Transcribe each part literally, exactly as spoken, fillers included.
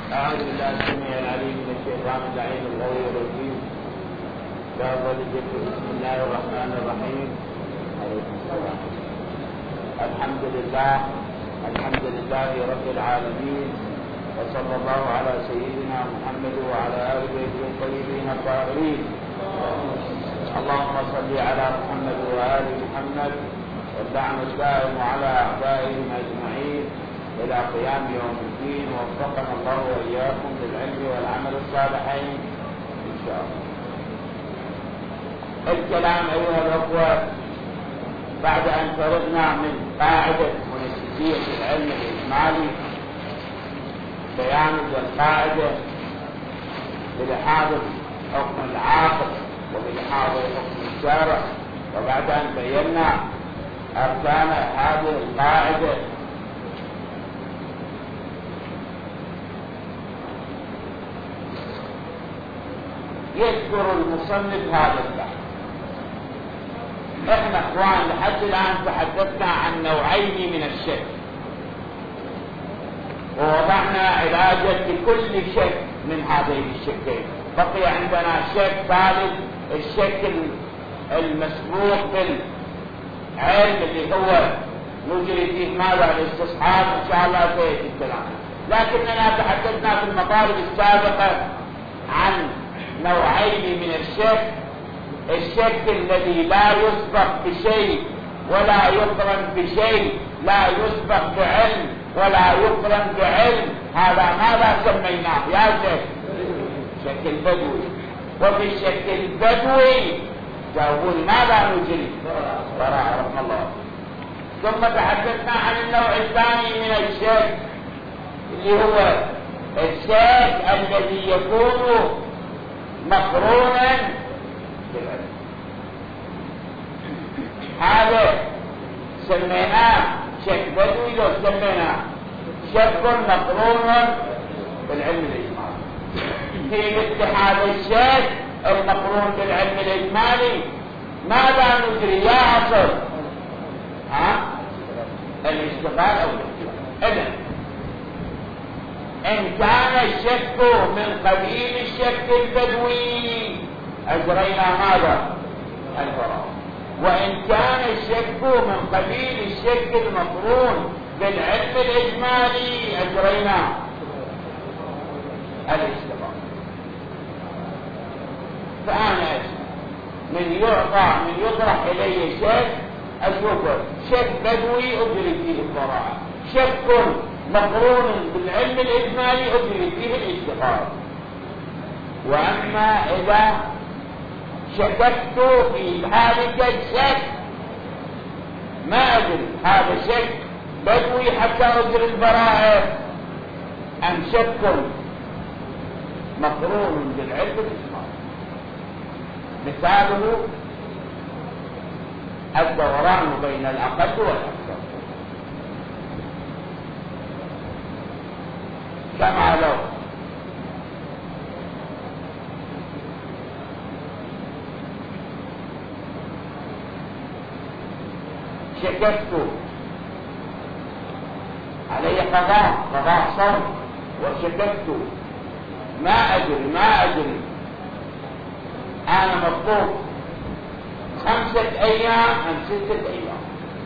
أعوذ بالله السميع العليم من الشيطان اللعين الغوي الرجيم. بسم الله الرحمن الرحيم. عليكم السلام. الحمد لله الحمد لله رب العالمين، وصلى الله على سيدنا محمد وعلى آل بيته الطيبين الطاهرين. اللهم صل على محمد وآل محمد، والدعم الدائم على أعدائهم أجمعين إلى قيام يوم الدين، ووفقنا الله وإياكم للعلم والعمل الصالحين إن شاء الله. الكلام أيها الأخوة بعد أن فرغنا من قاعدة منسجية العلم الإجمالي، بيان القاعدة بلحاظ حكم العاقل وبلحاظ حكم الشارع، وبعد أن بينا أركان هذه القاعدة يذكر المصنف هذا البحث. احنا اخوان لحد الان تحدثنا عن نوعين من الشك، ووضعنا علاجا لكل شك من هذين الشكين. بقي عندنا شك ثالث، الشك المسبوق بالعلم اللي هو نجري فيه ماذا الاستصحاب، ان شاء الله سيأتي الكلام. لكننا تحدثنا في المطالب السابقة عن نوعين من الشك: الشك الذي لا يسبق بشيء ولا يقرن بشيء، لا يسبق بعلم ولا يقرن بعلم، هذا ماذا سميناه يا شيخ؟ شك البدوي. وفي الشك البدوي جاوبون ماذا نجري؟ وراء رحمه الله. ثم تحدثنا عن النوع الثاني من الشك اللي هو الشك الذي يكون مقرونا بالعلم. هذا سميناه شك بدوي، لو سميناه شك مقرون بالعلم الإجمالي. في مثل هذا الشك المقرون بالعلم الإجمالي ماذا نجري يا عصر؟ ها؟ الاشتغال أو الاشتغال. إذن إن كان الشك من قبيل الشك البدوي أجرينا ماذا؟ البراءة. وإن كان الشك من قبيل الشك المقرون بالعلم الإجمالي أجرينا الاشتغال. فأنا من يعطى من يطرح إلي شك أشوفه شك بدوي أجري فيه البراءة، شك مقرون بالعلم الإجمالي أجري فيه الاشتغال. وأما إذا شككت في ذلك الشك ما أدري هذا شك بدوي حتى أجري البراءة أم شك مقرون بالعلم الإجمالي. مثاله الدوران بين الأقل والأكثر، كما لو شككت علي قضاء قضاء صوم وشككت ما أدري ما أدري أنا مطلوب خمسة أيام أم ستة أيام،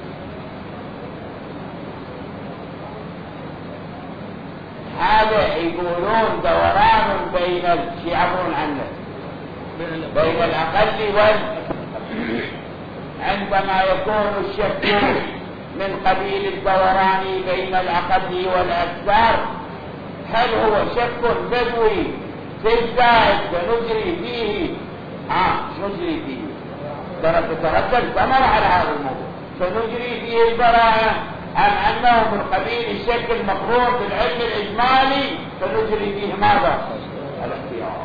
هذا يقولون دوران بين يعبرون عنه بين الأقل وال عندما يكون الشك من قبيل الدوران بين الأقل والأكثر، هل هو شك بدوي في الزائد سنجري فيه آه نجري فيه تترتب ثمرة على هذا الموضوع، سنجري فيه البراءة، أم أنه من قبيل الشك المقرون بالعلم الإجمالي سنجري فيه ماذا؟ الاختيار.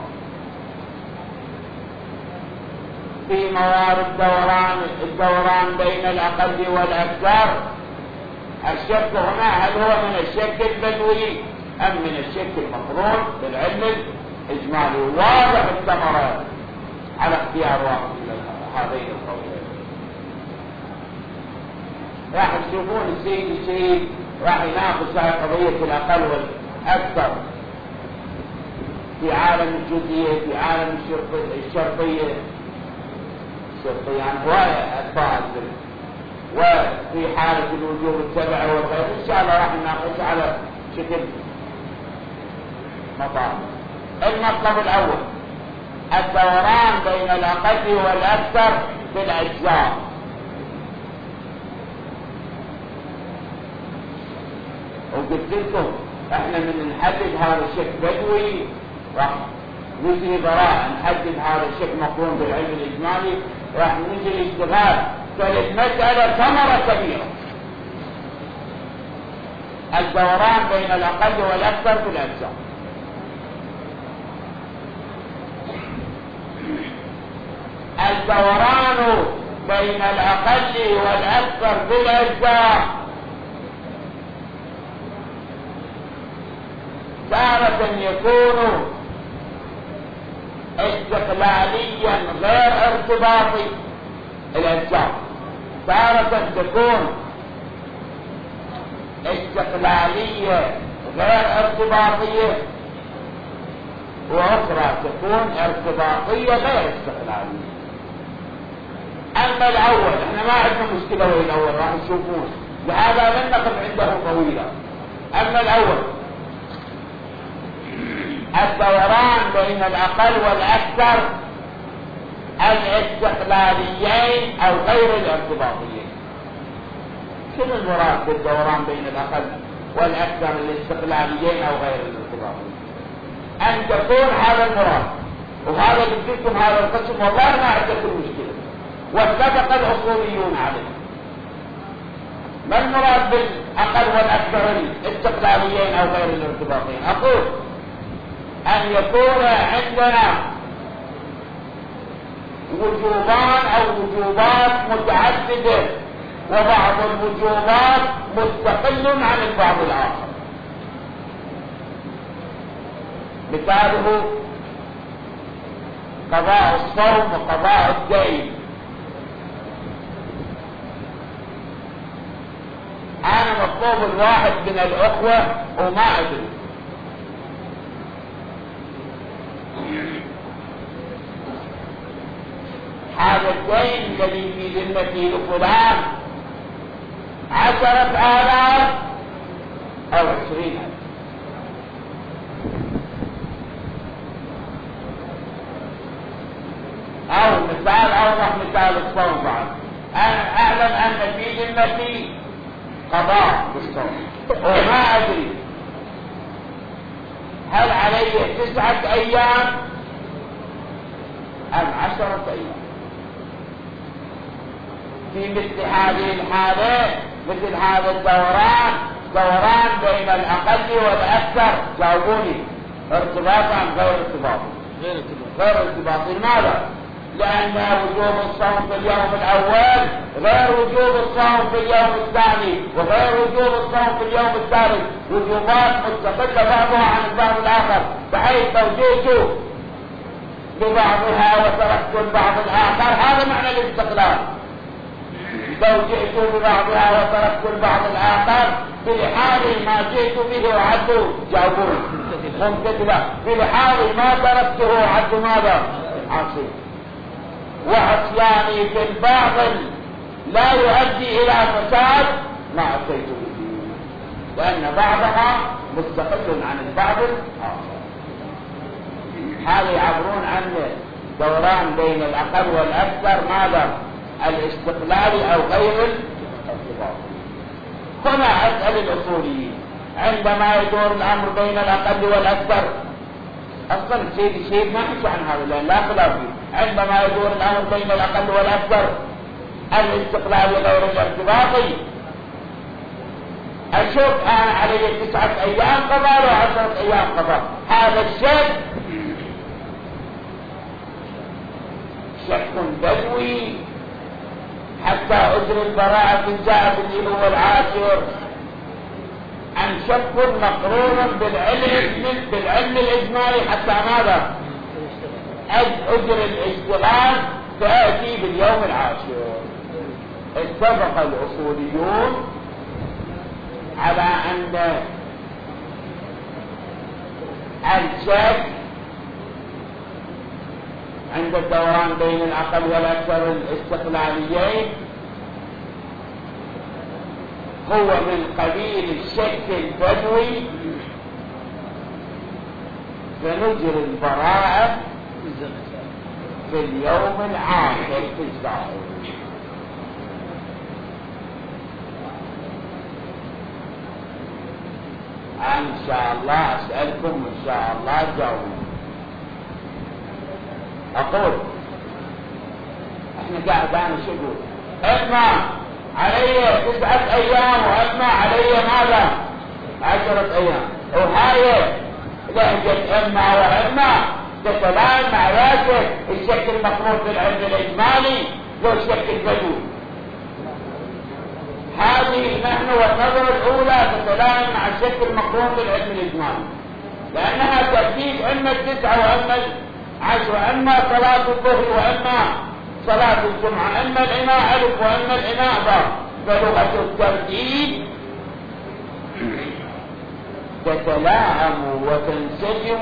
في موارد الدوران الدوران بين الأقل والأكثر، الشك هنا هل هو من الشك البدوي أم من الشك المقرون بالعلم الإجمالي؟ واضح الثمرة على اختيار واحد من هذين القولين. راح تشوفون السيد الشهيد راح يناقش هاي قضية الأقل والأكثر في عالم الجزئية، في عالم الشرطية، الشرطية عن هواية أتباع الذل، وفي حالة الوجوب السبع والغير. إن شاء الله راح نناقش على شكل مطالب. المطلب الأول الدوران بين الأقل والأكثر في الأجزاء. وقلت لكم احنا من نحدد هذا الشكل بدوي راح نجري براء نحدد هذا الشكل مقرون بالعلم الإجمالي، راح نجري اشتغال فالمسألة ثمرة كبيرة. الدوران بين الأقل والأكثر في الأجزاء. الدوران بين الأقل والأكثر في الأجزاء تارة يكون استقلاليا غير ارتباطي. الأجزاء تارة تكون استقلالية غير ارتباطية، وأخرى تكون ارتباطية غير استقلالية. أما الأول احنا ما عندنا مشكلة وين الأول راح تشوفون، لهذا لن نقف عنده طويلة. أما الأول الدوران بين الأقل والأكثر الاستقلاليين أو غير الارتباطيين. شنو المراد بالدوران بين الأقل والأكثر الاستقلاليين أو غير الارتباطيين؟ أن تكون هذا المراد، وهذا بديكم هذا القسم والله ما عندكم مشكلة، واتفق الأصوليون عليه. ما المراد بالأقل والأكثر الاستقلاليين أو غير الارتباطيين؟ أقول أن يكون عندنا وجوبان أو وجوبات متعددة، وبعض الوجوبات مستقل عن البعض الآخر. مثاله قضاء الصوم وقضاء الدين. أنا مطلوب الواحد من الأخوة وما أدري هذا الدين الذي في ذمتي لفلان عشرة آلاف أو عشرين ألف. أو مثال أوضح مثال الصوم بعد. أنا أعلم أن في ذمتي قضاء بالصوم وما أدري هل علي تسعة أيام أم عشرة أيام. في مثل هذه الحالة مثل هذا الدوران دوران بين الأقل والأكثر. جاوبوني ارتباطا غير ارتباطي. غير ارتباطي غير ارتباطي لماذا؟ لأن وجوب الصوم في اليوم الأول غير وجوب الصوم في اليوم الثاني، وغير وجوب الصوم في اليوم الثالث. وجوبات مستقلة بعضها عن البعض الآخر، بحيث لو جئت ببعضها وتركت البعض الآخر هذا معنى الاستقلال. لو جئت ببعضها وتركت البعض الآخر بلحاظ ما جئت به وعد جاوبون ممتثلة، بلحاظ ما تركته وعد ماذا؟ عصي. وعصياني في الباطل لا يؤدي إلى فساد ما أتيت به، لأن بعضها مستقل عن البعض الآخر. هذا يعبرون عن دوران بين الأقل والأكثر ماذا؟ الاستقلالي أو غير الارتباطي. هنا أسأل الأصوليين عندما يدور الأمر بين الأقل والأكثر، أصلا الشيء الشيء ما حكي عن هذا لأن لا خلاف فيه. عندما يدور الأمر بين الأقل والأكثر الاستقلالي غير الارتباطي، أشوف أنا علي تسعة أيام قضاء وعشرة أيام قضاء. هذا الشيء شك بدوي حتى أجر البراءة إن جاء باليوم العاشر، عن شك مقرون بالعلم بالعلم الإجمالي حتى ماذا؟ أجر الاشتغال تأتي باليوم العاشر. اتفق الأصوليون على أن الشك الدوران بين الأقل والأكثر الاستقلاليين هو من قبيل الشك البدوي، فنجري البراءة في اليوم العاشر في الزائر. إن شاء الله أسألكم إن شاء الله جاوبوا. أقول إحنا قاعدين شكو إما علي تسعة أيام وإما علي ماذا عشرة أيام، وهاي لهجة إما وإما تتلائم مع ذلك الشك المفروض في العلم الإجمالي لو الشك البدوي. هذه نحن والنظرة الأولى تتلائم مع الشك المقرون بالعلم الإجمالي، لأنها ترتيب إما التسعة وإما العشرة، إما صلاة الظهر وإما صلاة الجمعة، إما الإناء ألف وإما الإناء باء. فلغة الترتيب تتلائم وتنسجم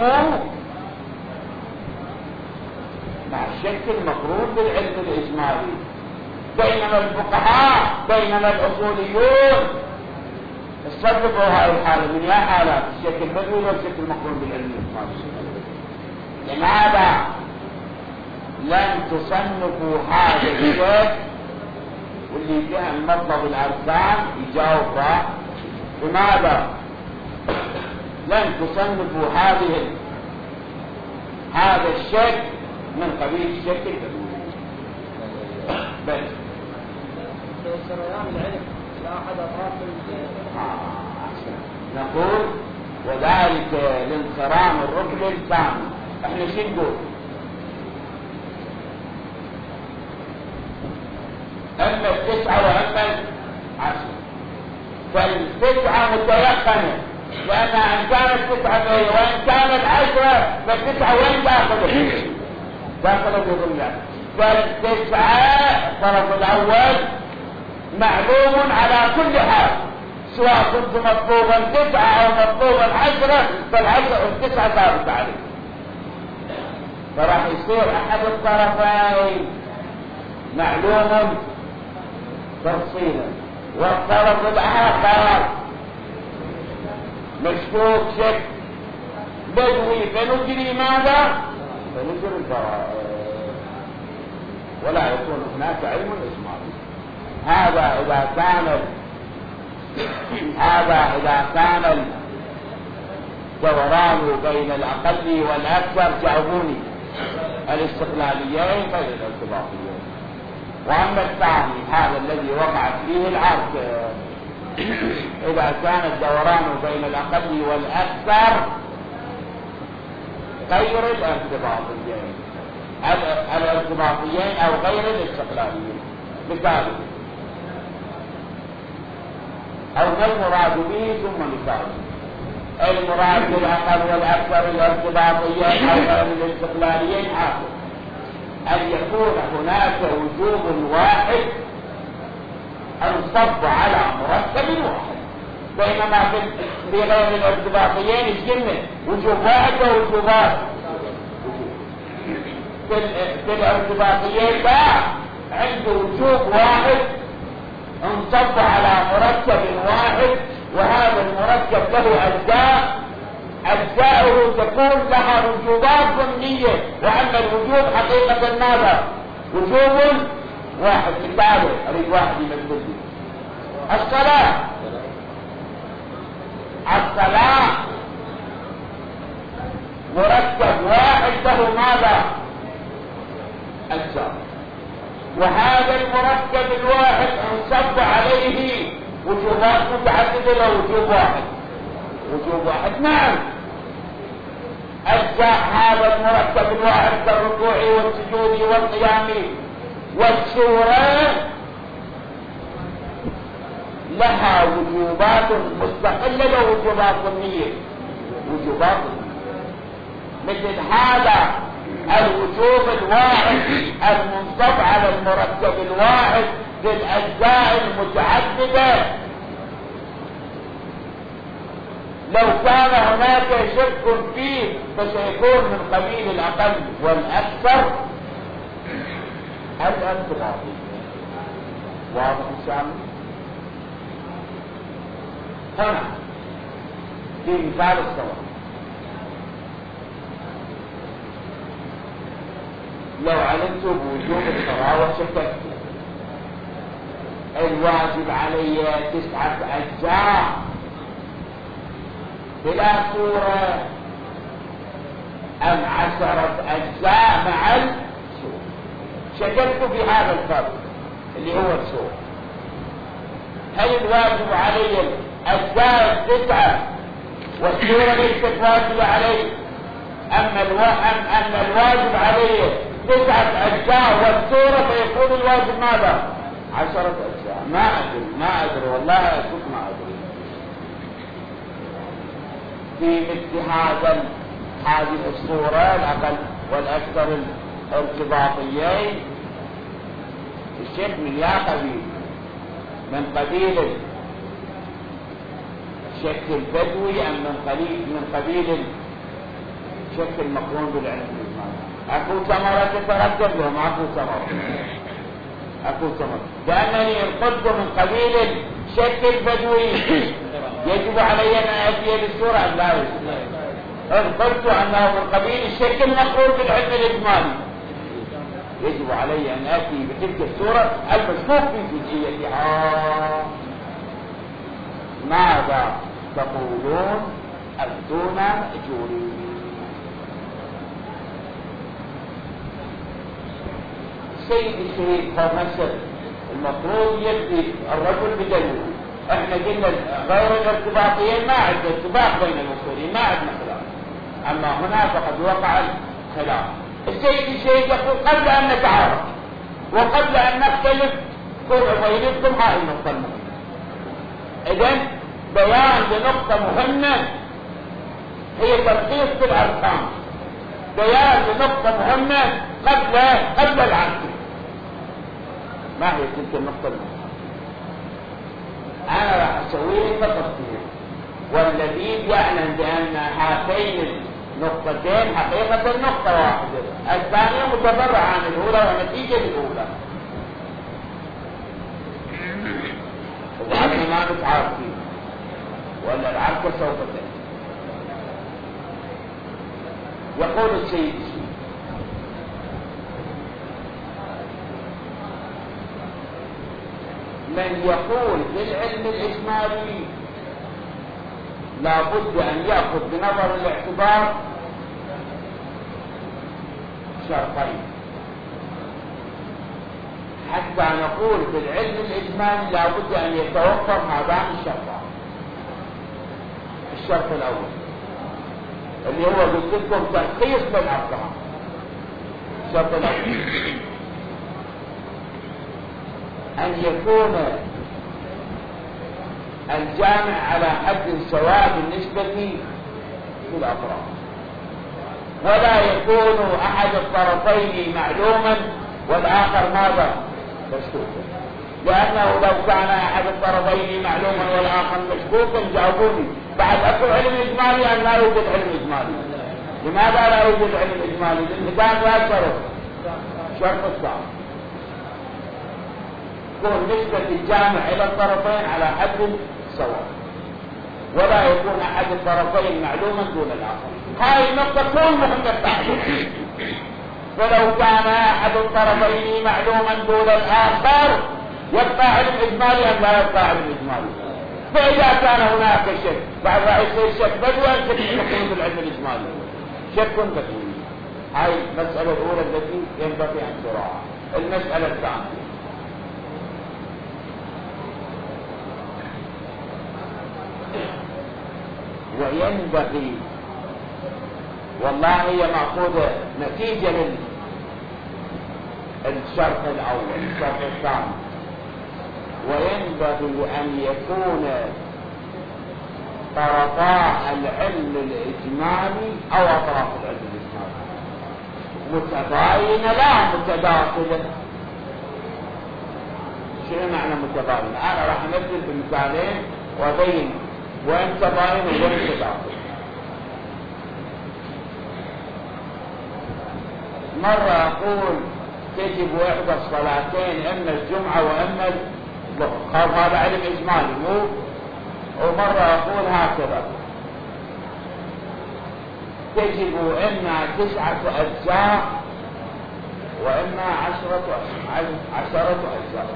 مع الشك المقرون بالعلم الإجمالي. بينما الفقهاء بينما الأصوليون استطرقوا هذه الحالة من يا حالات الشك البدوي والشك المقرون بالعلم الإجمالي. لماذا لن تصنفوا هذا الشك؟ واللي جاء المطلب الأركان يجاوب راح. لماذا لن تصنفوا هذه هذا الشك من قبيل الشك البدوي؟ بس سريان العلم لا أحد أطراف نقول وذلك لانصرام الركن الثاني. احنا شو نقول؟ اما التسعة واما العشرة. فالتسعة متيقنة، لأنها إن كانت تسعة فهي وإن كانت عشرة فالتسعة وين داخله؟ داخله بظلها. فالتسعة الطرف الأول معلوم على كل حال، سواء كنت مطلوبا تسعة أو مطلوبا عشرة فالعشرة التسعة ثابت عليه. فراح يصير أحد الطرفين معلوم تفصيلا، والطرف الآخر مشكوك شك بدوي. فنجري ماذا؟ فنجري البراءة، ولا يكون هناك علم إجمالي. هذا إذا كان هذا إذا كان الدوران بين الأقل والأكثر جاوبوني الاستقلاليين غير الارتباطيين. وأما الثاني هذا الذي وقعت فيه العرض، إذا كان الدوران بين الأقل والأكثر غير الارتباطيين الارتباطيين أو غير الاستقلاليين. مثال أو ما المراد به ثم مثال. المراد بالأقل والأكثر الارتباطيين أو غير الاستقلاليين آخر أن يكون هناك وجوب واحد انصب على مرتب واحد، بينما في غير الارتباطيين الجنة وجوب واحد ووجوبات. في الارتباطيين لا، عنده وجوب واحد انصب على مرتب واحد، وهذا المرتب له أجزاء، أجزاؤه تكون لها وجوبات ضمنية، وأما الوجوب حقيقة ماذا؟ وجوب واحد. مثاله أريد واحد يمثل لي الصلاة. الصلاة مرتب واحد له ماذا؟ أجزاء، وهذا المرتب الواحد انصب عليه وجوبات متعددة له وجوب واحد. وجوب واحد نعم. أجزاء هذا المرتب الواحد كالركوع والسجود والقيام والسورة لها وجوبات مستقلة ووجوبات ضمنية. وجوبات مثل هذا الوجوب الواحد المنصب على المرتب الواحد في الأجزاء المتعددة، لو كان هناك شك فيه فسيكون من قبيل الأقل والأكثر الارتباطية. واضح إن شاء الله؟ هنا في مثال الصلاة، لو علمت بوجوب الصلاة وشككت الواجب علي تسعة أجزاء بلا صورة أم عشرة أجزاء مع الصورة، شككت في هذا الفرق اللي هو الصورة. هل الواجب علي الأجزاء التسعة والصورة ليست واجبة علي، أما الوا... أم أن الواجب علي تسعة أجزاء والصورة فيكون الواجب ماذا؟ عشرة أجزاء. ما أدري ما أدري والله أشوف ما أدري. في مثل هذا هذه الصورة الأقل والأكثر الارتباطيين الشيخ من يا قبيل من قبيل الشك البدوي أم من قبيل من قبيل الشك المقرون بالعلم الإجمالي. أكو ثمرة تترتب له ما أكو ثمرة أكو ثمرة، لأنني إن قلت من قبيل الشك البدوي يجب علي أن أتي بالصورة أم لا يجب؟ إن قلت أنه من قبيل الشك المقرون بالعلم الإجمالي يجب علي أن آتي بتلك الصورة المشكوك في جزئيتها. ماذا تقولون أفتونا أجوري؟ سيد الشريف هو مثل المفروض يبدي الرجل بدلوه. احنا قلنا غير الارتباطيين ما عندنا اتفاق بين الاصوليين، ما عندنا خلاف، اما هنا فقد وقع الخلاف. السيد الشريف يقول قبل ان نتعارف وقبل ان نختلف كل عبيدكم هاي النقطه المهمه. اذن بيان لنقطه مهمه هي ترخيص في الارقام، بيان لنقطه مهمه قبل قبل العقل. ما هي تلك النقطه المهمه؟ انا راح اسوي لك تفصيل، والذي يعلم بان هاتين النقطتين حقيقه نقطه واحده، الثانيه متفرعه عن الاولى ونتيجه الاولى. وبعدين ما نتعارف فيه ولا العركه سوف تنتهي. يقول السيد من يقول بالعلم الإجمالي لا بد أن يأخذ بنظر الاعتبار شرطين حتى نقول بالعلم الإجمالي لا بد أن يتوفر هذان الشرطان. الشرط الأول اللي هو قلت لكم ترخيص بالأرقام. الشرط الأول أن يكون الجامع على حد سواء بالنسبة للأطراف، ولا يكون أحد الطرفين معلوما والآخر ماذا؟ مشكوكا، لأنه لو كان أحد الطرفين معلوما والآخر مشكوكا جاوبوني بعد أكو علم إجمالي أم لا يوجد علم إجمالي؟ لماذا لا يوجد علم إجمالي؟ لأن كان لا شرط شرط الثاني تكون نسبة الجامع إلى الطرفين على حد سواء، ولا يكون أحد الطرفين معلوما دون الآخر. هاي النقطة تكون مهمة التعليم. ولو كان أحد الطرفين معلوما دون الآخر يبقى علم إجمالي أم لا يبقى علم إجمالي؟ فإذا كان هناك شك بعد راح يصير شك بدوي أن تكون بالعلم الإجمالي شك بدوي. هاي المسألة الأولى التي ينبغي أن تراعى. المسألة الثانية وينبغي، والله هي مأخوذة نتيجة للشرط الأول الشرط الثاني، وينبغي أن يكون طرفا العلم الإجمالي أو أطراف العلم الإجمالي متباينة لا متداخلة. شنو معنى متباينة؟ أنا راح أمثل بمثالين وأبين وين تباين وين تداخل. مرة أقول تجب إحدى الصلاتين إما الجمعة وإما الظهر. خاف هذا علم إجمالي مو ومرة أقول هكذا تجب إما تسعة أجزاء وإما عشرة عشرة أجزاء.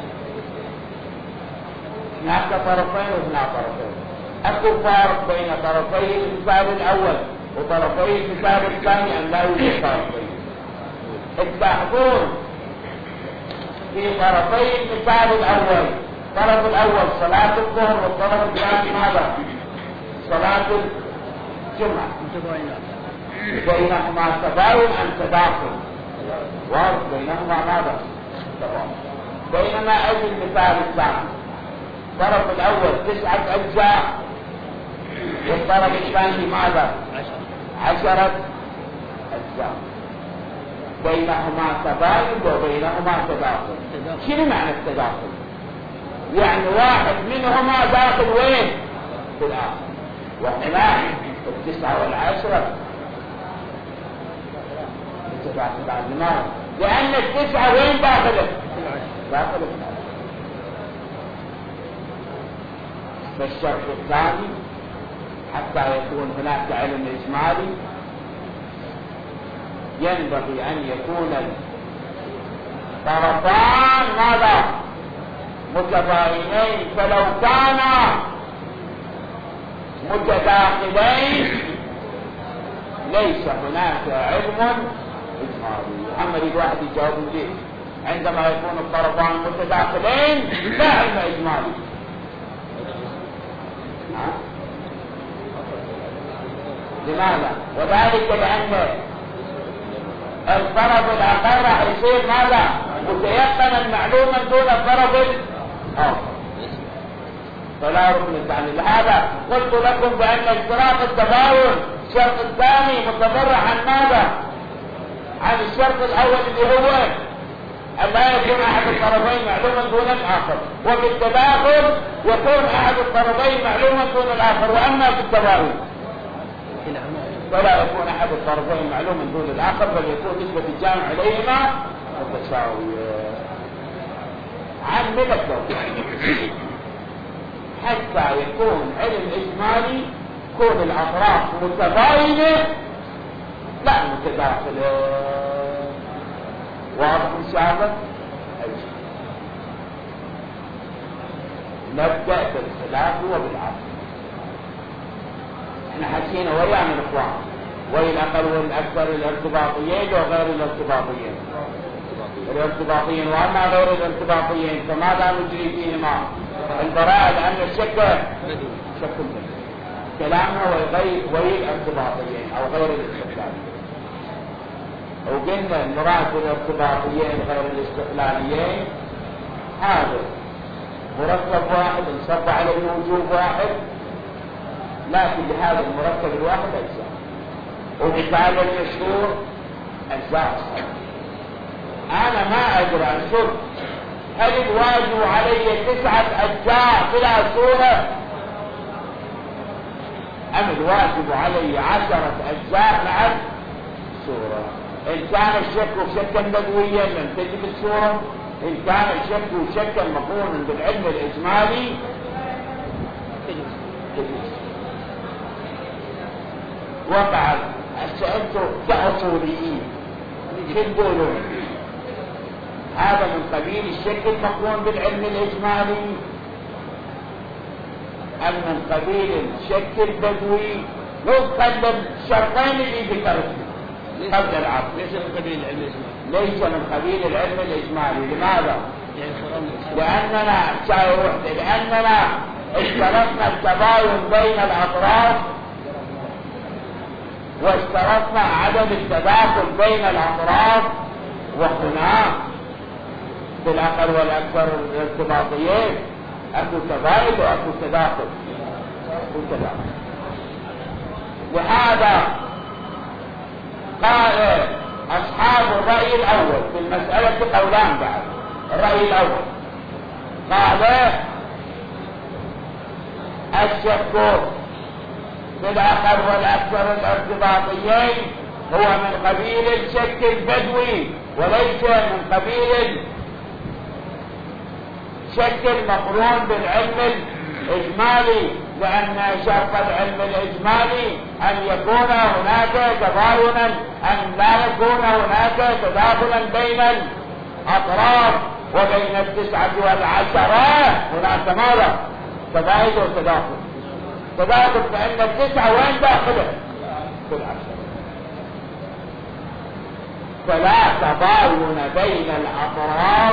هناك طرفين وهناك طرفين. أكو فارق بين طرفي المثال الأول وطرفي المثال الثاني أن لا يوجد طرفين. تلاحظون في طرفي المثال الأول الطرف الأول صلاة الظهر والطرف الثاني ماذا؟ صلاة الجمعة. بينهما تباين أم تداخل؟ واضح بينهما ماذا؟ تباين. بينما أجل المثال الثاني الطرف الأول تسعة أجزاء والطرف الثاني ماذا؟ عشرة أجزاء. بينهما تباين وبينهما تداخل. شنو معنى التداخل؟ يعني واحد منهما داخل وين؟ في الآخر. وهناك التسعة والعشرة تداخل. لماذا؟ لأن التسعة وين داخله؟ داخل في الآخر. فالشرط الثاني حتى يكون هناك علم إجمالي ينبغي أن يكون الطرفان ماذا؟ متباينين. فلو كانا متداخلين ليس هناك علم إجمالي. محمد الواحد يجاوب لي عندما يكون الطرفان متداخلين لا علم إجمالي. لماذا؟ وذلك لأن الطرف الآخر راح يصير ماذا؟ متيقنا معلوما دون الطرف الآخر. فلا ركن الثاني. لهذا قلت لكم بأن اشتراط التباين الشرط الثاني متفرع عن ماذا؟ عن الشرط الأول اللي هو أن لا يكون أحد الطرفين معلوما دون الآخر. وفي التداخل يكون أحد الطرفين معلوما دون الآخر. وأما في التباين فلا يكون أحد الطرفين معلوما دون الآخر بل يكون نسبة الجامع عليهما متساوية. عن من التوقيت حتى يكون علم إجمالي يكون الأطراف متباينة لا متداخلة. واضح إن شاء الله؟ نبدأ بالخلاف وبالعكس. احنا حكينا ويا من الاخوان ويا الاقل والاكثر الارتباطيين وغير الارتباطيين. الارتباطيين واما غير الارتباطيين فماذا نجري فيهما؟ البراءة لان الشك شك كلامنا وغير ويا الارتباطيين او غير الاستقلاليين. وقلنا المراد بالارتباطيين غير الاستقلاليين هذا مركب واحد انصب عليه وجوب واحد لكن لهذا المركب الواحد أجزاء. ومثال المشهور أجزاء. أنا ما أدري أنشر هل الواجب علي تسعة أجزاء بلا صورة أم الواجب علي عشرة أجزاء مع الصورة. إن كان الشك شكا بدويا لم تجب الصورة. إن كان الشك شكا مقرونا بالعلم الإجمالي تجب. وقع سألته كأصوليين تقولون هذا من قبيل الشك المقرون بالعلم الإجمالي أم من قبيل الشك البدوي؟ نقدم الشرطين اللي ذكرتهم قبل العقد. ليس من قبيل العلم الإجمالي. ليس من قبيل العلم الإجمالي. لماذا؟ لأننا شاي وحدة لأننا اشترطنا التباين بين الأطراف واشترطنا عدم التداخل بين الأطراف. وهنا بالأقل والأكثر الارتباطيين أكو تباين وأكو تداخل. أكو تداخل. لهذا قال أصحاب الرأي الأول في المسألة قولان بعد. الرأي الأول قال الشك بالأقل والأكثر الارتباطيين هو من قبيل الشك البدوي وليس من قبيل الشك المقرون بالعلم الإجمالي، لأن شرط العلم الإجمالي أن يكون هناك تباينا، أن لا يكون هناك تداخلا بين الأطراف وبين التسعة والعشرة. هناك ماذا؟ تباين وتداخل. تداخل فإن التسعة وين داخله؟ في العشرة. فلا تباين بين الأطراف،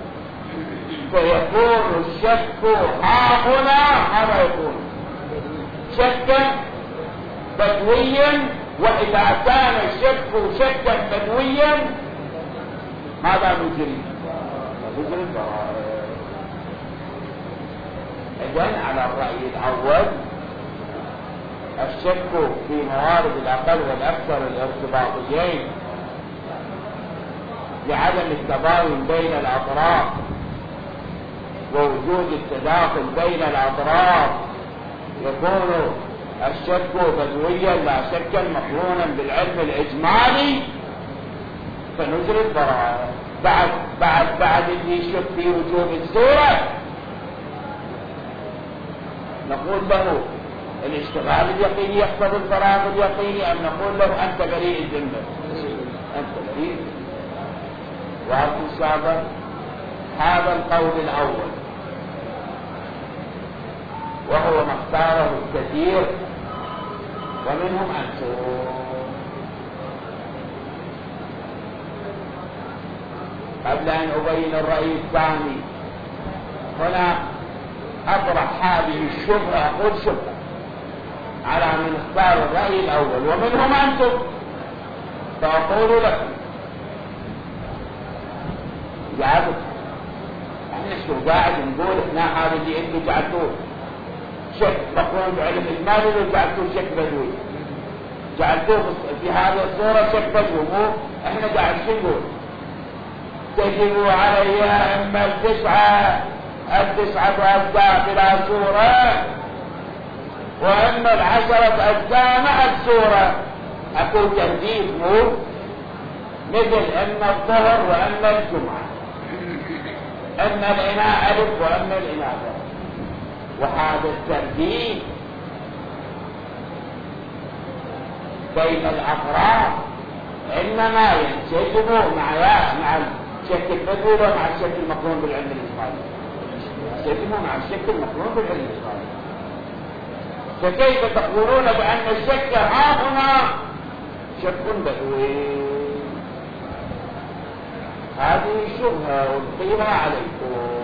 فيكون الشك ها هنا ماذا يكون؟ شكا بدويا. وإذا كان الشك شكا بدويا ماذا نجري؟ نجري الضرائب. إذن على الرأي الأول الشك في موارد الأقل والأكثر الارتباطيين لعدم التباين بين الأطراف ووجود التداخل بين الأطراف يكون الشك بدويا لا شكا مقرونا بالعلم الإجمالي، فنجري الضرائب. بعد بعد بعد اللي يشك في وجوب الصورة نقول له الاشتغال اليقيني يقتضي الفراغ اليقيني، أم نقول له أنت بريء الذمة؟ أنت بريء. وهذا السابق هذا القول الأول وهو ما اختاره الكثير ومنهم أنتم. قبل أن أبين الرأي الثاني هنا أطرح هذه الشبهة، أقول شبهة على من اختار الرأي الأول ومنهم أنتم، فأقول لكم جعلت احنا شو قاعد نقول احنا هذا اللي انتم جعلتوه شك مقرون بعلم المال وجعلتوه شك بدوي، جعلتوه في هذه الصورة شك بدوي. مو احنا قاعد شو نقول؟ تجب علي اما التسعة التسعة أجزاء بلا صورة واما العشرة أجزاء مع الصورة. اقول تهديد مو مثل اما الظهر واما الجمعة، اما الاناء الف واما الاناء ب. وهذا الترديد بين الافراد انما ينسجم مع مع الشك البدوي ومع الشك المقرون بالعلم الاسرائيلي، ينسجم مع الشك المقرون بالعلم الاسرائيلي. فكيف تقولون بان الشك ها هنا شك بدوي؟ هذه شبهة ألقيها عليكم.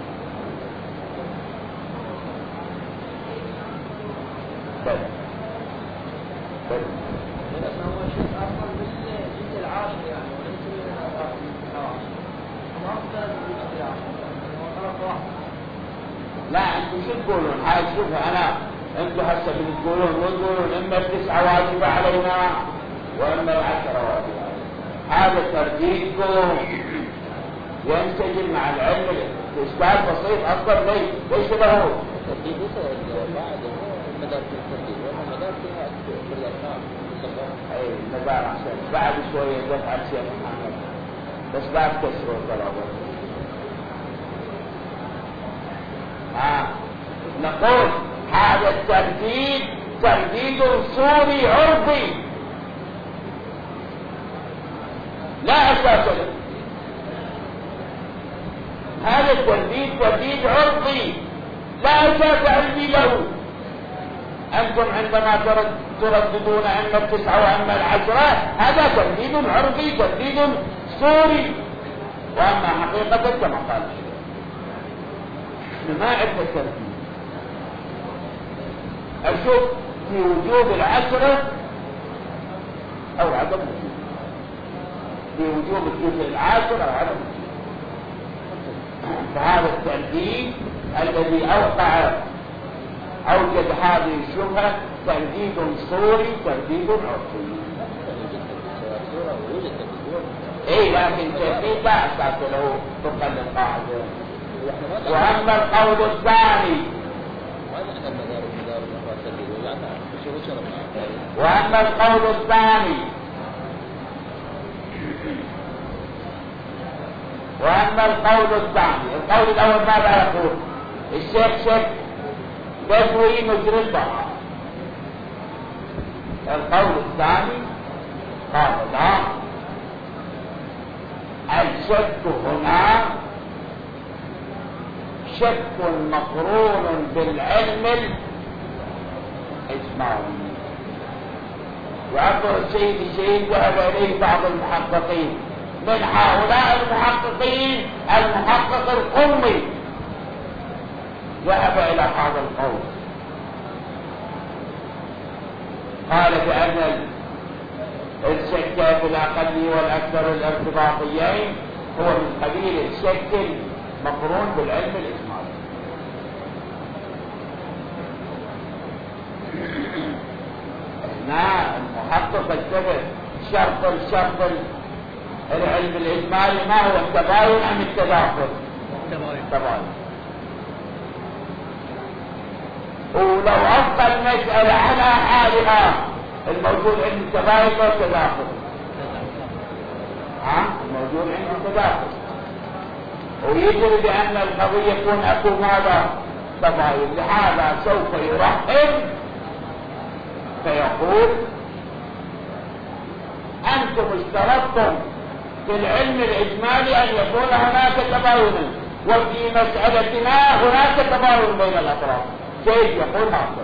بل بل لأنه هو الشيء أصلا بالجزء العاشر يعني وليس من الحواس. ما أفضل بالجزء العاشر هو طرف واحد. لا أنتم شو تقولون؟ هاي شبهة. أنا أنتم هسه بتقولون وتقولون إما التسعة واجبة علينا وإما العشرة واجبة علينا. هذا ترديدكم ينسجم مع العلم. الإشكال بسيط أصلا. ليش ليش له الترديد بعد مدار في الترديد وما مدار فيها في الأرقام. أي مدار عشان بعد شوية دفع الشيخ محمد بس بعد كسر الطلبة. ها نقول هذا الترديد ترديد صوري عرضي لا أساس له. هذا الترديد ترديد عرضي لا أساس علمي له. أنتم عندما ترددون أن التسعة وأن العشرة هذا ترديد عرضي ترديد صوري، وأما حقيقة كما قال ما عندنا ترديد. أشوف في وجوب العشرة أو عدم وجوب، في وجوب الجزء العاشر أو عدم وجوب. فهذا الترديد الذي أوقع أوجد هذه الشبهة ترديد صوري ترديد عرفي. اي لكن ترديد لا أساس له طبقا للقاعدة. وأما القول الثاني وأما القول الثاني وأما القول الثاني، القول الأول ماذا يقول؟ الشيخ شك تسوي مجرى البراءة. القول الثاني قال لا، الشك هنا شك مقرون بالعلم الإجمالي. وأكبر الشيء بشيء ذهب إليه بعض المحققين، من هؤلاء المحققين المحقق القمي ذهب إلى هذا القول، قال بأن الشك في الأقل والأكثر الارتباطيين هو من قبيل الشك المقرون بالعلم الإجمالي. هنا المحقق الثبت شرط الشرط العلم الإجمالي ما هو التباين أم التداخل؟ التباين. ولو أبقى المسألة على حالها الموجود عند التباين لا تداخل، ها الموجود عند التداخل، ويجري بأن القضية يكون أكو ماذا؟ تباين. لهذا سوف يرحب فيقول أنتم اشترطتم في العلم الإجمالي أن يكون هناك تباين، وفي مسألتنا هناك تباين بين الأطراف. كيف يقول هذا؟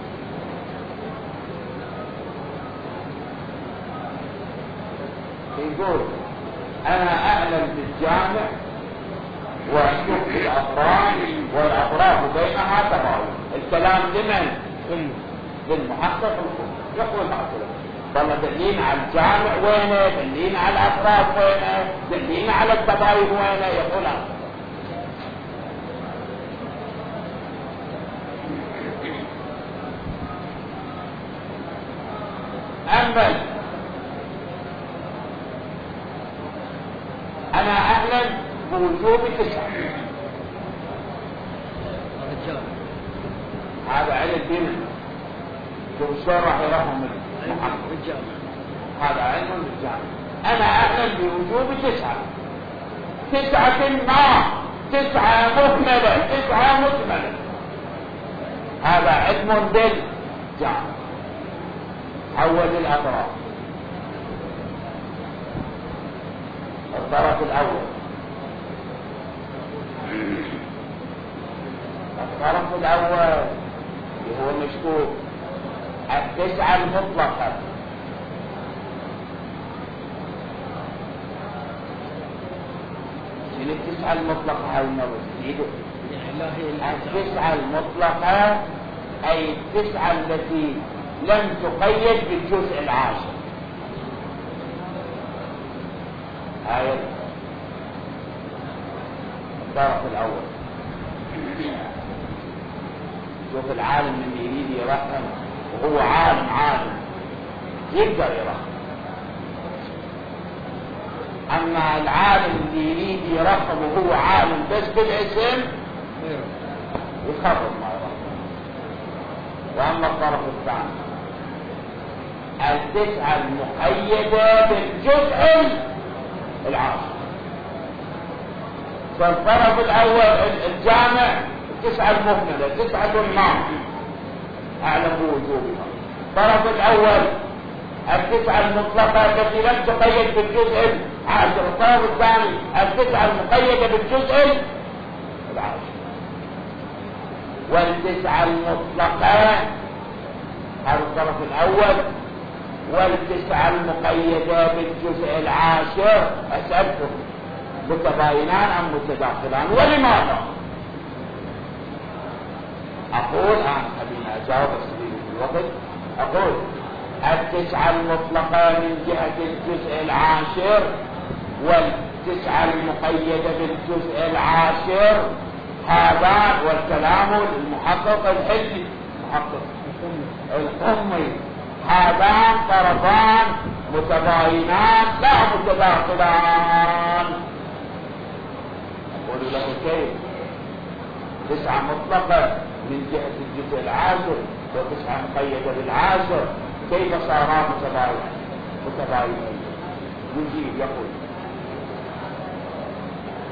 يقول أنا أعلم بالجامع وأشوف بالأطراف والأطراف بينها تباين. الكلام لمن؟ للمحقق الكل. يقول هذا والله دلين على الجامع وينه، دلين على الأطراف وينه، دلين على التباين وينه. يقول هذا. أما أنا أعلم بوجوب تسعة، هذا علم بنا شوف شلون راح يرهم الجامع، هذا علم بالجامع. أنا أعلم بوجوب تسعة، تسعة ما تسعة مكملة، تسعة مكملة، هذا علم بالجامع. أول الأطراف، الطرف الأول، الطرف الأول اللي هو مشكوك التسعة المطلقة. شنو التسعة المطلقة هاي المرة؟ التسعة المطلقة أي التسعة التي لم تقيد بالجزء العاشر. هاي الطرف الأول. شوف العالم اللي يريد يرحم وهو عالم عالم يقدر يرحم، أما العالم اللي يريد يرحم وهو عالم بس بالاسم يخرب ما يرحم. وأما الطرف الثاني التسعة المقيدة بالجزء العاشر. فالطرف الأول الجامع التسعة المكملة، تسعة ما أعلم بوجوبها. الطرف الأول التسعة المطلقة التي لم تقيد بالجزء العاشر. الطرف الثاني التسعة المقيدة بالجزء العاشر. والتسعة المطلقة هذا الطرف الأول، والتسعة المقيدة بالجزء العاشر. أسألكم متباينان أم متداخلان؟ ولماذا؟ أقول أنا خليني أجاوب أستفيد في الوقت. أقول التسعة المطلقة من جهة الجزء العاشر والتسعة المقيدة بالجزء العاشر هذا والكلام المحقق الحلي المحقق القمي، هذان طرفان متباينان لا متداخلان. أقول له كيف؟ تسعة مطلقة من جهة الجزء العاشر وتسعة مقيدة بالعاشر، كيف صارا متباينين؟ متباينين. يجيب يقول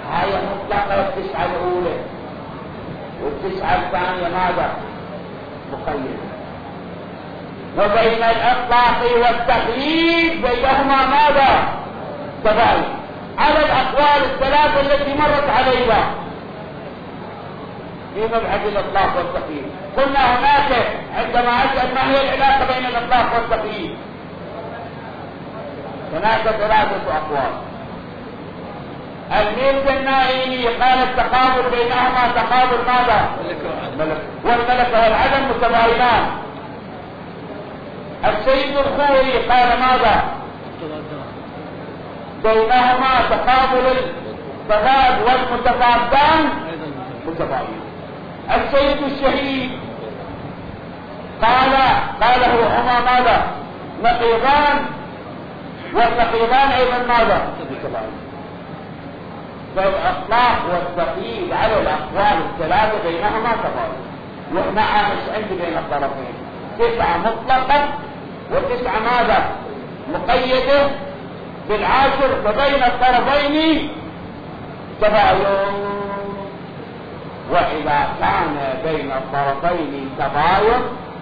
هاي مطلقة التسعة الأولى، والتسعة الثانية ماذا؟ مقيدة. وبين الإطلاق والتقييد بينهما ماذا؟ تباين. على الأقوال الثلاثة التي مرت علينا في مبحث الإطلاق والتقييد، قلنا هناك عندما أسأل ما هي العلاقة بين الإطلاق والتقييد، هناك ثلاثة أقوال. الميزانائي قال التقابل بينهما تقابل ماذا؟ والملكة والعدم متباينان. السيد الخوي قال ماذا؟ بينهما تقابل التضاد والمتضادان متباين. السيد الشهيد قال قاله هما ماذا؟ نقيضان، والنقيضان ايضا ماذا؟ متباين. فالإطلاق والتقييد على الأقوال الثلاثة بينهما تباين. وهنا مش عندي بين الطرفين تسعة مطلقة وتسعة ماذا؟ مقيدة بالعاشر، فبين الطرفين تباين. وإذا كان بين الطرفين تباين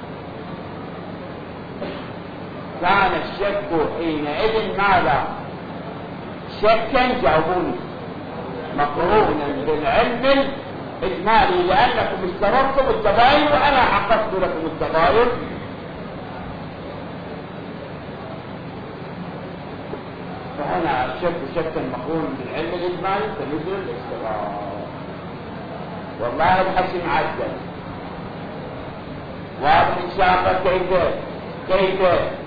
كان الشك حينئذ ماذا؟ شكا جاوبوني مقرونا بالعلم الإجمالي، لأنكم اشترطتم التباين وأنا حققت لكم التباين. فهنا الشك شكا مقرونا بالعلم الإجمالي كمثل الاستقرار. والله الحسن عدل واضح إن شاء الله. كيف كيف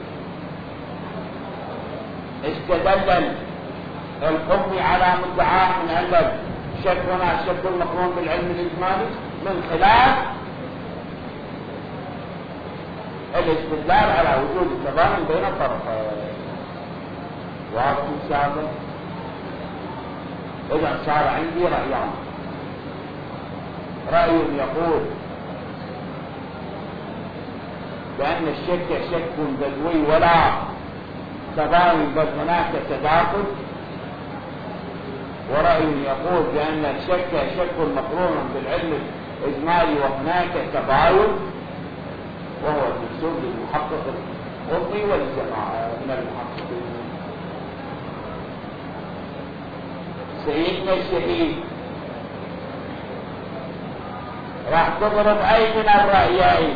استدل الحكم على مدعاه من أن الشك هنا الشك المقرون بالعلم الإجمالي من خلال الاستدلال على وجود التباين بين الطرفين. واضح إن شاء الله. إذا صار عندي رأيان. رأي يقول بأن الشك شك بدوي ولا تباين بل هناك تداخل، ورأي يقول بأن الشك شك مقرون بالعلم الإجمالي وهناك تباين، وهو المقصود للمحقق القرطي والجماعة من المحققين. سيدنا الشهيد راح تضرب أي من الرأيين.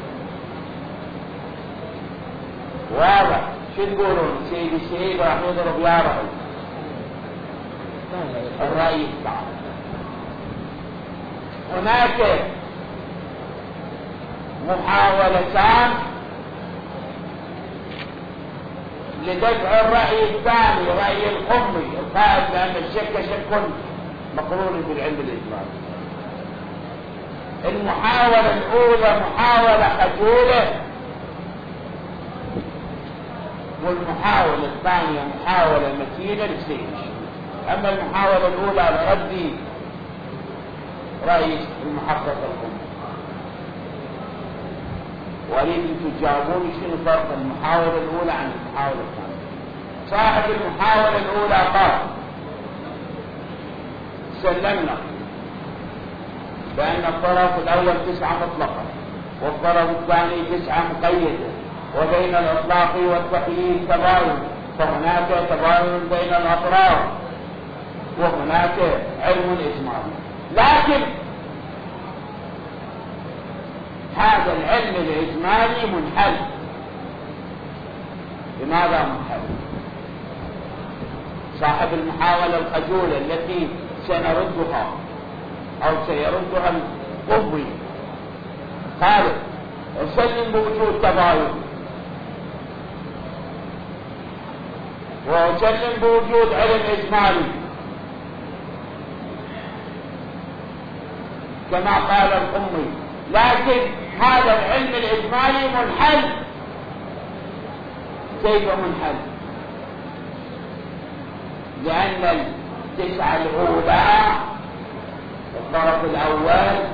واضح. شو تقولون؟ سيد الشهيد راح يضرب يا رأي الرأي الثاني. هناك محاولتان لدفع الرأي الثاني، رأي القمي القائل بأن الشك شك مقرون بالعلم الإجمالي. المحاولة الأولى محاولة خجولة، والمحاولة الثانية محاولة متينة للسيد. أما المحاولة الأولى لرد رأي المحقق القمي. وأريد أن تجاوبوني شنو فرق المحاولة الأولى عن المحاولة الثانية. صاحب المحاولة الأولى قال سلمنا بأن الطرف الأول تسعة مطلقة والطرف الثاني تسعة مقيدة، وبين الإطلاق والتقييد تباين، فهناك تباين بين الأطراف وهناك علم إجمالي. لكن هذا العلم الإجمالي منحل. لماذا منحل؟ صاحب المحاولة الخجولة التي سنردها أو سيردها القمي قال أسلم بوجود تباين وأسلم بوجود علم إجمالي كما قال القمي، لكن هذا العلم الإجمالي منحل. كيف منحل؟ لأن التسعة الأولى الطرف الأول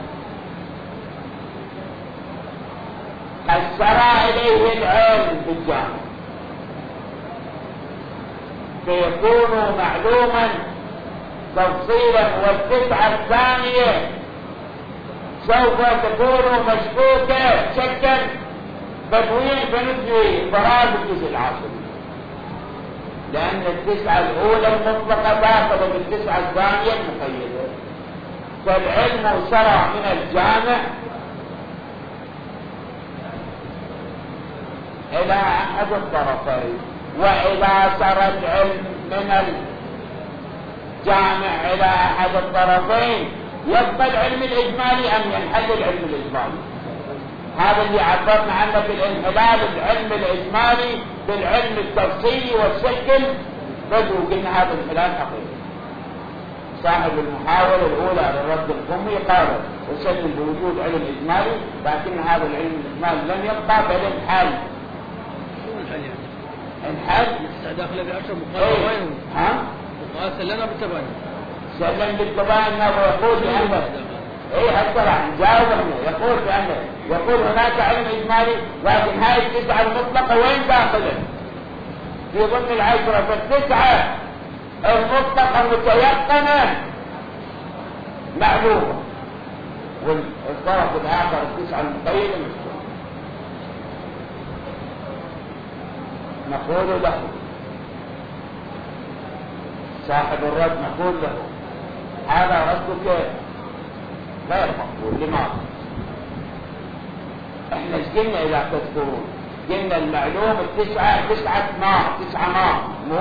قد سرى إليه العلم بالجامع فيكون معلوما تفصيلا، والتسعة الثانية سوف تكون مشكوكة شكا تكوين فنجري فراغ الجزء العاشر، لأن التسعة الأولى المطلقة داخلة بالتسعة الثانية المقيدة. فالعلم شرع من الجامع إلى أحد الطرفين، وإذا صار العلم من الجامع إلى أحد الطرفين يبقى العلم الإجمالي أم ينحل العلم الإجمالي؟ هذا اللي عبرنا عنه بالانحلال، العلم الإجمالي بالعلم التفصيلي والشكل بدو. قلنا هذا الانحلال حقيقي. صاحب المحاولة الأولى للرد القمي قال وسلم بوجود علم إجمالي، لكن هذا العلم الإجمالي لم يبقى بل انحل. شو انحل يعني؟ انحل داخل بعشر مقابل وين؟ ها؟ وقال سلنا بالتباين. سلم بالتباين ويقول بأنه ايه هالطلع نجاوب احنا. يقول بأنه يقول هناك علم إجمالي، لكن هاي التسعة المطلقة وين داخله؟ في ضمن العشرة. فالتسعة المطلقة متيقنة معلومة، والطرف الآخر التسعة المقيدة مشكلة. نقول له صاحب الرد، نقول له هذا ردك غير مقبول. لماذا؟ احنا ايش قلنا اذا تذكرون؟ قلنا المعلوم التسعة تسعة نار، تسعة نار مو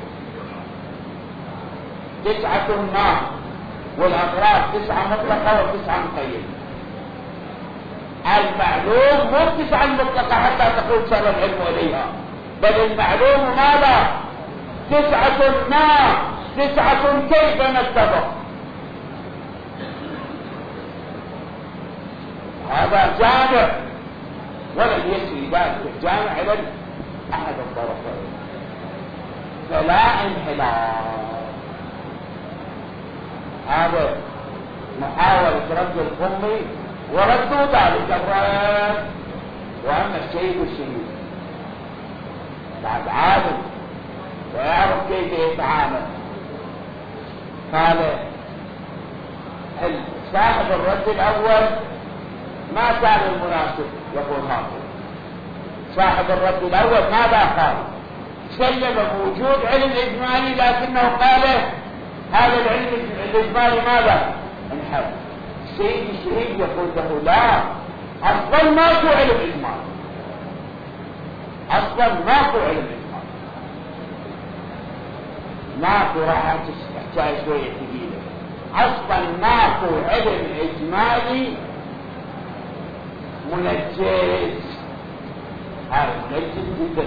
تسعة نار، والاطراف تسعة مطلقة وتسعة مقيدة. المعلوم مو التسعة المطلقة حتى تقول سر العلم اليها، بل المعلوم ماذا؟ تسعة نار، تسعة كيف نتفق؟ هذا جامع ولم يسري ذلك الجامع إلى أحد الطرفين، فلا انحلال. هذا محاولة رد القمي وردوا ذلك الرد. وأما الشهيد الشهيد بعد عالم ويعرف كيف يتعامل، قال صاحب الرد الأول ما كان المناسب يقول هذا. صاحب الرد الأول ماذا قال؟ سلم بوجود علم إجمالي، لكنه قال هذا العلم الإجمالي ماذا؟ انحل. الشهيد الشهيد يقول له لا، أصلا ماكو علم إجمالي، أصلا ماكو علم إجمالي، ماكو. راح تحتاج شوية ثقيلة. أصلا ماكو علم إجمالي منجز. هذا منجز جدا.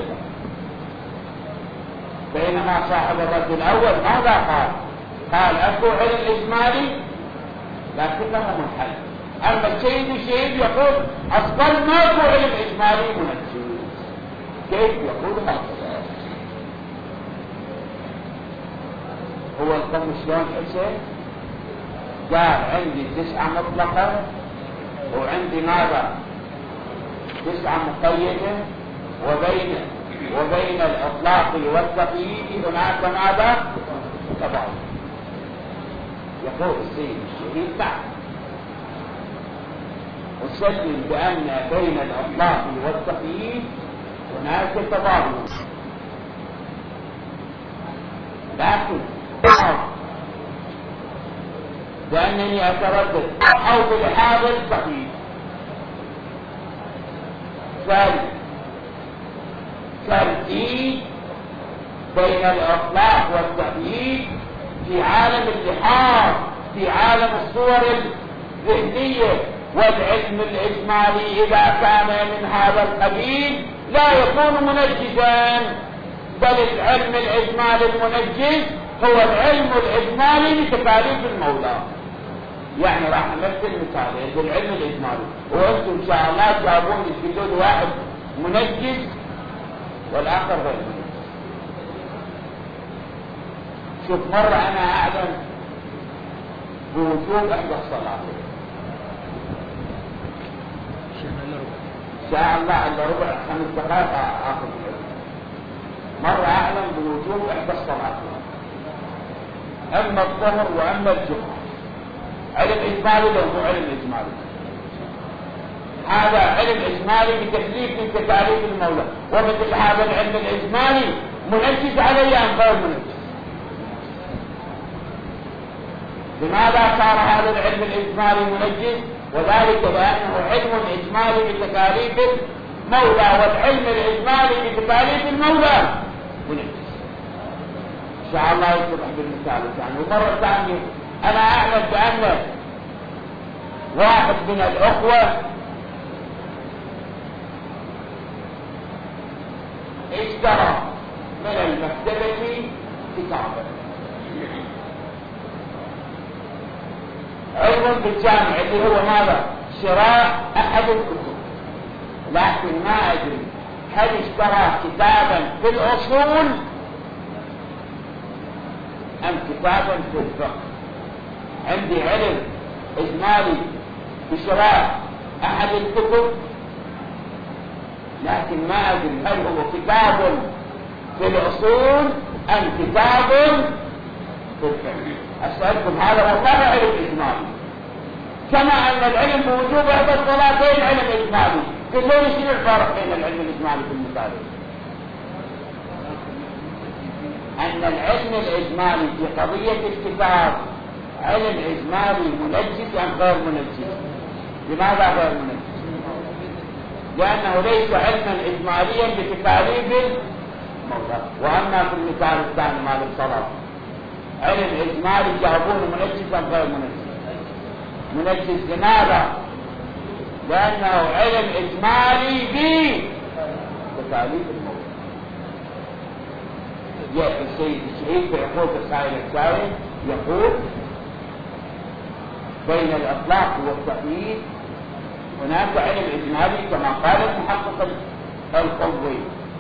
بينما صاحب الرد الأول ماذا قال؟ قال أكو علم إجمالي لكنه منحل. أما الشهيد الشهيد يقول أصلا ماكو علم إجمالي منجز. كيف يقول هكذا؟ هو القوم شلون حسين؟ قال عندي تسعة مطلقة وعندي ماذا؟ تسعة مقيدة، وبين وبين الإطلاق والتقييد هناك ماذا؟ تباين. يقول السيد الشهيد نعم، وسلم بأن بين الإطلاق والتقييد هناك تباين، لكن لأنني أتردد أو بهذا التقييد. فالترتيب بين الإطلاق والتقييد في عالم اللحاظ، في عالم الصور الذهنية، والعلم الإجمالي إذا كان من هذا القبيل لا يكون منجزا، بل العلم الإجمالي المنجز هو العلم الإجمالي لتكاليف المولى. يعني راح نمثل مثالين بالعلم الإجمالي، وأنتم إن شاء الله تجاوبون تقولون واحد منجز والآخر غير منجز. شوف مرة أنا أعلم بوجوب إحدى الصلاتين، شاء الله إلا ربع خمس دقائق آخر العلم. مرة أعلم بوجوب إحدى الصلاتين، اما الظهر واما الجمعه. علم اجمالي لو مو علم اجمالي، هذا علم اجمالي بتكليف من تكاليف المولى. ومثل هذا العلم الاجمالي منجز عليه ام غير منجز؟ لماذا صار هذا العلم الاجمالي منجز؟ وذلك لانه علم اجمالي بتكاليف المولى، والعلم الاجمالي بتكاليف المولى منجز. ان شاء الله يتضح بالمثال الثاني. ومره ثانيه انا اعلم بان واحد من الاخوه اشترى من المكتبة كتابا، علم بالجامع اللي هو ماذا؟ شراء احد الكتب، لكن ما ادري هل اشترى كتابا في الاصول ام كتابا في الفقه. عندي علم اجمالي بشراء احد الكتب، لكن ما ادري هل هو كتاب في الاصول ام كتاب في الفقه. اسالكم هذا هو ماذا علم اجمالي؟ كما ان العلم بوجوب احدى الصلاتين علم اجمالي، كيف شنو الفرق بين العلم الاجمالي في المثال؟ ان العلم الاجمالي في قضيه الكتاب علم اجمالي منجز ام غير منجز؟ لماذا غير منجز؟ لأنه ليس علما إجماليا بتكاليف المولى. وأما في المثال الثاني مال الصلاة علم إجمالي جابونه منجز أم غير منجز؟ منجز. لماذا؟ لأنه علم إجمالي بتكاليف المولى. جاء السيد الشهيد في عقود السائل السائل يقول بين الإطلاق والتقييد هناك علم إجمالي كما قال المحقق القضوي،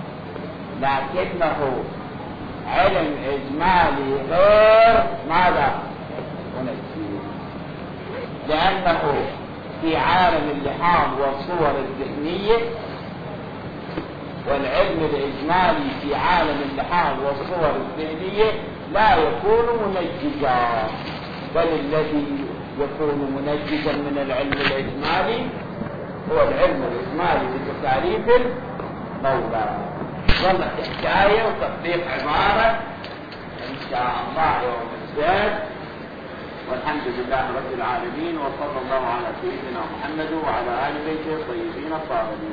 لكنه علم إجمالي غير ماذا؟ منجز، لأنه في عالم اللحام والصور الذهنية، والعلم الإجمالي في عالم اللحام والصور الذهنية لا يكون منجزا، بل الذي يكون منجزا من العلم الإجمالي هو العلم الإجمالي بتكاليف المولى. والله حكاية وتطبيق عبارة إن شاء الله يوم السبت. والحمد لله رب العالمين، وصلى الله على سيدنا محمد وعلى آل بيته الطيبين الطاهرين.